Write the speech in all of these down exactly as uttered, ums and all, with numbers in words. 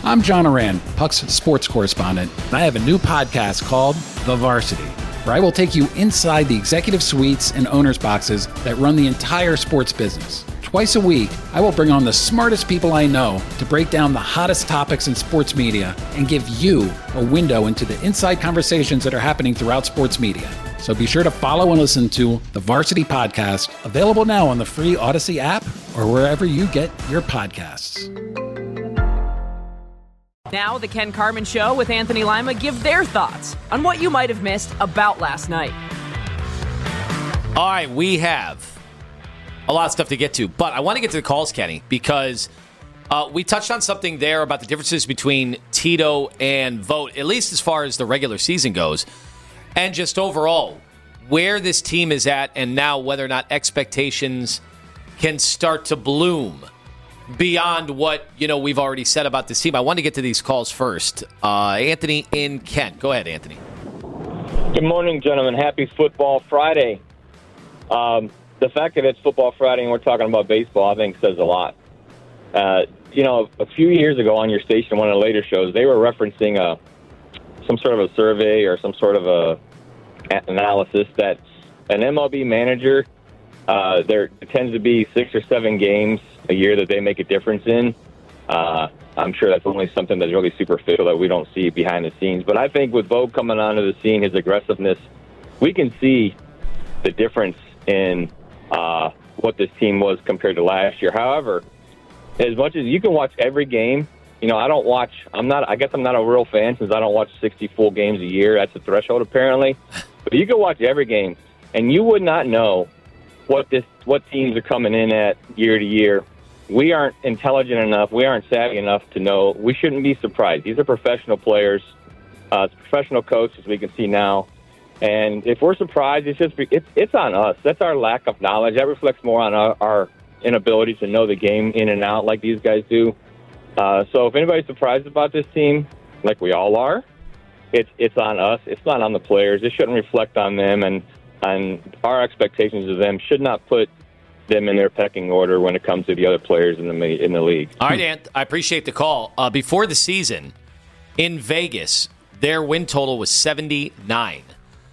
I'm John Oran, Puck's sports correspondent, and I have a new podcast called The Varsity, where I will take you inside the executive suites and owners' boxes that run the entire sports business. Twice a week, I will bring on the smartest people I know to break down the hottest topics in sports media and give you a window into the inside conversations that are happening throughout sports media. So be sure to follow and listen to The Varsity Podcast, available now on the free Odyssey app or wherever you get your podcasts. Now, the Ken Carman Show with Anthony Lima give their thoughts on what you might have missed about last night. All right, we have a lot of stuff to get to, but I want to get to the calls, Kenny, because uh, we touched on something there about the differences between Tito and Vogt, at least as far as the regular season goes, and just overall where this team is at and now whether or not expectations can start to bloom beyond what, you know, we've already said about this team. I want to get to these calls first. Uh, Anthony in Kent. Go ahead, Anthony. Good morning, gentlemen. Happy Football Friday. Um, the fact that it's Football Friday and we're talking about baseball, I think, says a lot. Uh, you know, a few years ago on your station, one of the later shows, they were referencing a, some sort of a survey or some sort of a analysis that an M L B manager, uh, there tends to be six or seven games a year that they make a difference in. Uh, I'm sure that's only something that's really superficial that we don't see behind the scenes. But I think with Vogt coming onto the scene, his aggressiveness, we can see the difference in uh, what this team was compared to last year. However, as much as you can watch every game, you know, I don't watch, I'm not, I guess I'm not a real fan since I don't watch sixty full games a year. That's the threshold apparently. But you can watch every game and you would not know what this, what teams are coming in at year to year. We aren't intelligent enough. We aren't savvy enough to know. We shouldn't be surprised. These are professional players. Uh, it's professional coaches we can see now. And if we're surprised, it's just it's it's on us. That's our lack of knowledge. That reflects more on our, our inability to know the game in and out like these guys do. Uh, so if anybody's surprised about this team, like we all are, it's it's on us. It's not on the players. It shouldn't reflect on them. And, and our expectations of them should not put them in their pecking order when it comes to the other players in the in the league. All right, Ant, I appreciate the call. Uh, before the season, in Vegas, their win total was seventy-nine.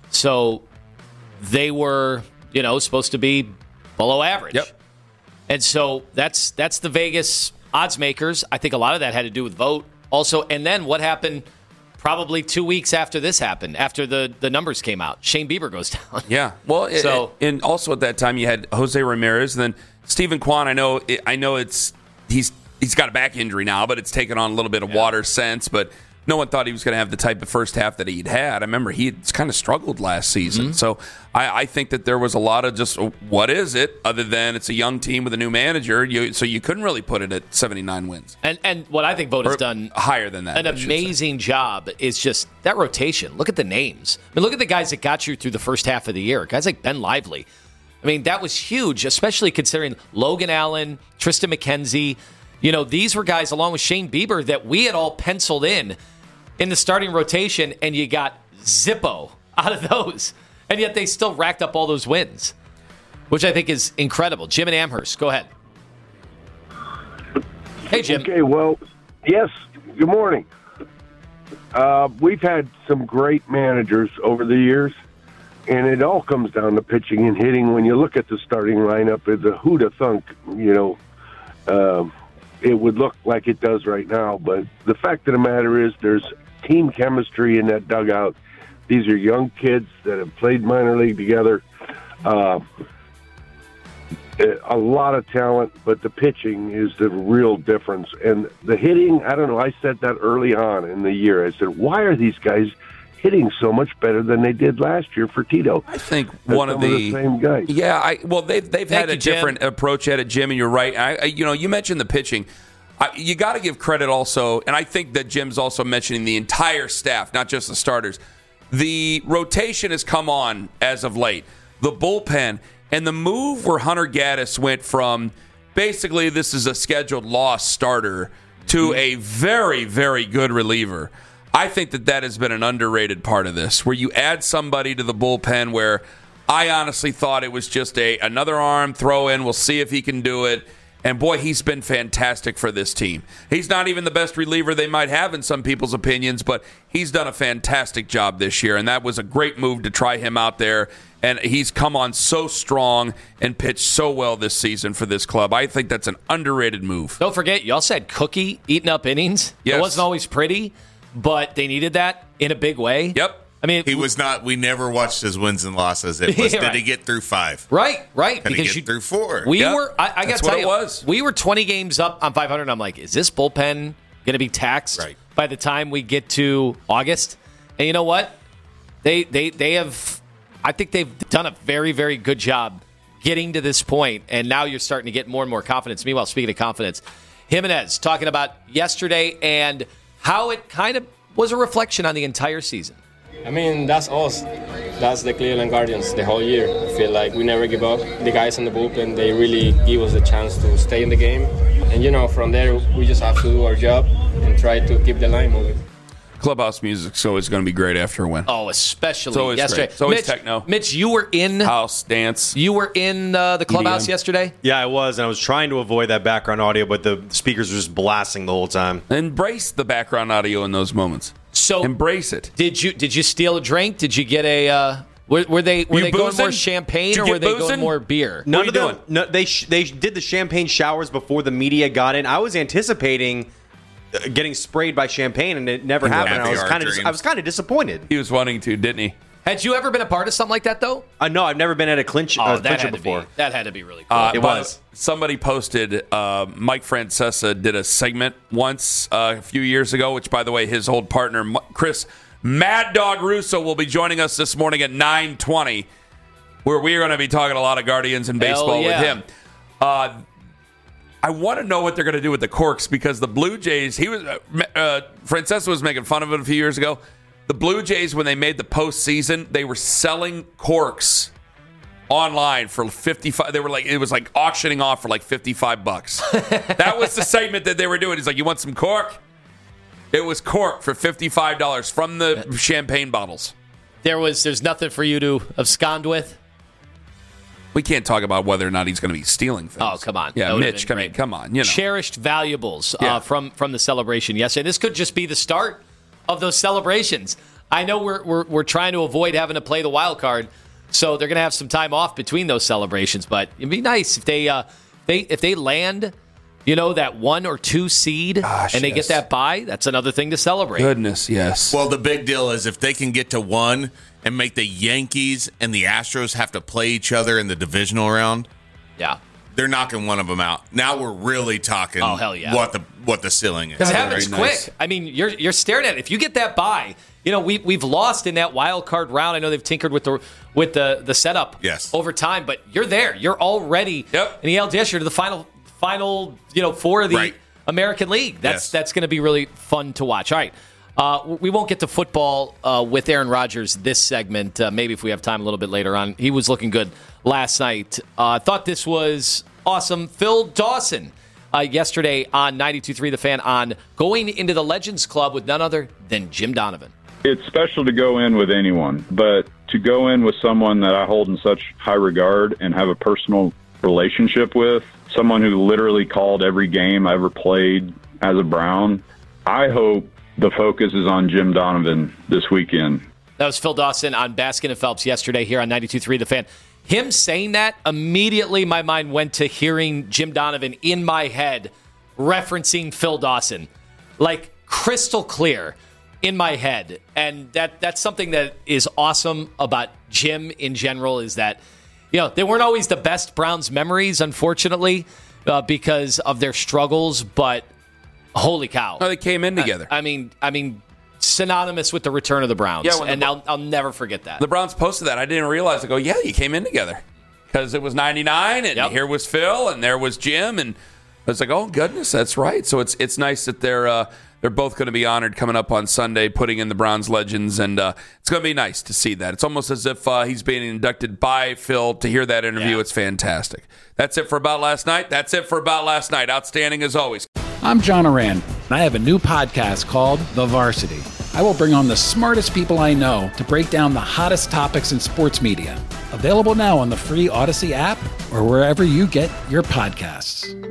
So they were, you know, supposed to be below average. Yep. And so that's that's the Vegas odds makers. I think a lot of that had to do with Vogt also. And then what happened probably two weeks after this happened, after the, the numbers came out? Shane Bieber goes down. Yeah. Well, so, it, and also at that time you had Jose Ramirez and then Stephen Kwan. I know I know it's he's he's got a back injury now, but it's taken on a little bit of yeah. water since. But no one thought he was going to have the type of first half that he'd had. I remember he had kind of struggled last season. Mm-hmm. So I, I think that there was a lot of just, what is it? Other than it's a young team with a new manager. You, so you couldn't really put it at seventy-nine wins. And and what I think Vogt has done higher than that. An amazing job is just that rotation. Look at the names. I mean, look at the guys that got you through the first half of the year. Guys like Ben Lively. I mean, that was huge, especially considering Logan Allen, Tristan McKenzie. You know, these were guys along with Shane Bieber that we had all penciled in in the starting rotation, and you got Zippo out of those. And yet they still racked up all those wins, which I think is incredible. Jim and Amherst, go ahead. Hey, Jim. Okay, well, yes, good morning. Uh, we've had some great managers over the years, and it all comes down to pitching and hitting. When you look at the starting lineup, it's a who'da thunk, you know, um, it would look like it does right now. But the fact of the matter is there's team chemistry in that dugout. These are young kids that have played minor league together. Uh, a lot of talent, but the pitching is the real difference. And the hitting, I don't know, I said that early on in the year. I said, why are these guys hitting so much better than they did last year for Tito? I think They're one of the, of the same guys. Yeah, I, well, they've they've Thank had you, a Jim. different approach at it, Jim, and you're right. I, I, you know, you mentioned the pitching. I, you got to give credit also, and I think that Jim's also mentioning the entire staff, not just the starters. The rotation has come on as of late. The bullpen and the move where Hunter Gaddis went from basically this is a scheduled loss starter to a very, very good reliever. I think that that has been an underrated part of this, where you add somebody to the bullpen where I honestly thought it was just a another arm throw in. We'll see if he can do it. And, boy, he's been fantastic for this team. He's not even the best reliever they might have in some people's opinions, but he's done a fantastic job this year, and that was a great move to try him out there. And he's come on so strong and pitched so well this season for this club. I think that's an underrated move. Don't forget, you also had Cookie eating up innings. Yes. It wasn't always pretty, but they needed that in a big way. Yep. I mean, he was not. We never watched his wins and losses. It was Yeah, did right. he get through five? Right, right. Can he get you, through four? We Yep. were. I, I got That's to tell what it you, was. we were twenty games up on five hundred. And I'm like, is this bullpen going to be taxed Right. by the time we get to August? And you know what? They they they have. I think they've done a very very good job getting to this point, and now you're starting to get more and more confidence. Meanwhile, speaking of confidence, Jimenez talking about yesterday and how it kind of was a reflection on the entire season. I mean, that's us. That's the Cleveland Guardians the whole year. I feel like we never give up. The guys in the bullpen, they really give us a chance to stay in the game. And, you know, from there, we just have to do our job and try to keep the line moving. Clubhouse music's always going to be great after a win. Oh, especially It's always yesterday. great. It's always Mitch, techno. Mitch, you were in House, dance. you were in uh, the clubhouse E D M. yesterday. Yeah, I was, and I was trying to avoid that background audio, but the speakers were just blasting the whole time. Embrace the background audio in those moments. So Embrace it. Did you did you steal a drink? Did you get a? Uh, were, were they were You they going boozing? more champagne Did you or get were they boozing? going more beer? None are of you them. doing? No, they sh- they did the champagne showers before the media got in. I was anticipating uh, getting sprayed by champagne, and it never happened. I happy was our kind of dreams. I was kind of disappointed. He was wanting to, didn't he? Had you ever been a part of something like that though? Uh, no, I've never been at a clinch Oh, uh, that clincher had to before. be that had to be really cool. Uh, It but was. Somebody posted, uh, Mike Francesa did a segment once uh, a few years ago, which, by the way, his old partner, M- Chris Mad Dog Russo, will be joining us this morning at nine twenty, where we are going to be talking a lot of Guardians and baseball yeah. with him. Uh, I want to know what they're going to do with the corks, because the Blue Jays, he was uh, uh, Francesa was making fun of it a few years ago. The Blue Jays, when they made the postseason, they were selling corks online for fifty-five. They were like, it was like auctioning off for like fifty-five bucks. That was the segment that they were doing. He's like, you want some cork? It was cork for fifty-five dollars from the champagne bottles. there was there's nothing for you to abscond with. We can't talk about whether or not he's going to be stealing things. Oh, come on. Yeah, That would've Mitch, been come great. in. Come on. You know. Cherished valuables Yeah. uh, from from the celebration yesterday. This could just be the start of those celebrations. I know we're we're, we're trying to avoid having to play the wild card, so they're going to have some time off between those celebrations. But it'd be nice if they uh, they if they land, you know, that one or two seed Gosh, and they yes. get that bye. That's another thing to celebrate. Goodness, yes. Well, the big deal is if they can get to one and make the Yankees and the Astros have to play each other in the divisional round, Yeah. they're knocking one of them out. Now we're really talking Oh, hell yeah. what the what the ceiling is. Because it Very happens nice. quick. I mean, you're you're staring at it. If you get that bye, you know, we we've lost in that wild card round. I know they've tinkered with the with the the setup Yes. over time, but you're there. You're already Yep. in the L D S. You're to the final final, you know, four of the Right. American League. That's Yes. that's going to be really fun to watch. All right. Uh, we won't get to football uh, with Aaron Rodgers this segment. Uh, maybe if we have time a little bit later on. He was looking good last night. I uh, thought this was awesome. Phil Dawson uh, yesterday on ninety-two point three The Fan on going into the Legends Club with none other than Jim Donovan. It's special to go in with anyone, but to go in with someone that I hold in such high regard and have a personal relationship with, someone who literally called every game I ever played as a Brown, I hope the focus is on Jim Donovan this weekend. That was Phil Dawson on Baskin and Phelps yesterday here on ninety-two point three The Fan. Him saying that, immediately my mind went to hearing Jim Donovan in my head referencing Phil Dawson. Like crystal clear in my head. And that that's something that is awesome about Jim in general is that, you know, they weren't always the best Browns memories, unfortunately, uh, because of their struggles, but holy cow. Oh, they came in together. I, I mean, I mean, synonymous with the return of the Browns. Yeah, when the and Br- I'll, I'll never forget that. The Browns posted that. I didn't realize. I go, yeah, you came in together. Because it was ninety-nine, and Yep. here was Phil, and there was Jim, and I was like, oh, goodness, that's right. So it's it's nice that they're uh, they're both going to be honored coming up on Sunday, putting in the Browns legends, and uh, it's going to be nice to see that. It's almost as if uh, he's being inducted by Phil. To hear that interview, Yeah. it's fantastic. That's it for About Last Night. That's it for About Last Night. Outstanding as always. I'm John Oran, and I have a new podcast called The Varsity. I will bring on the smartest people I know to break down the hottest topics in sports media. Available now on the free Odyssey app or wherever you get your podcasts.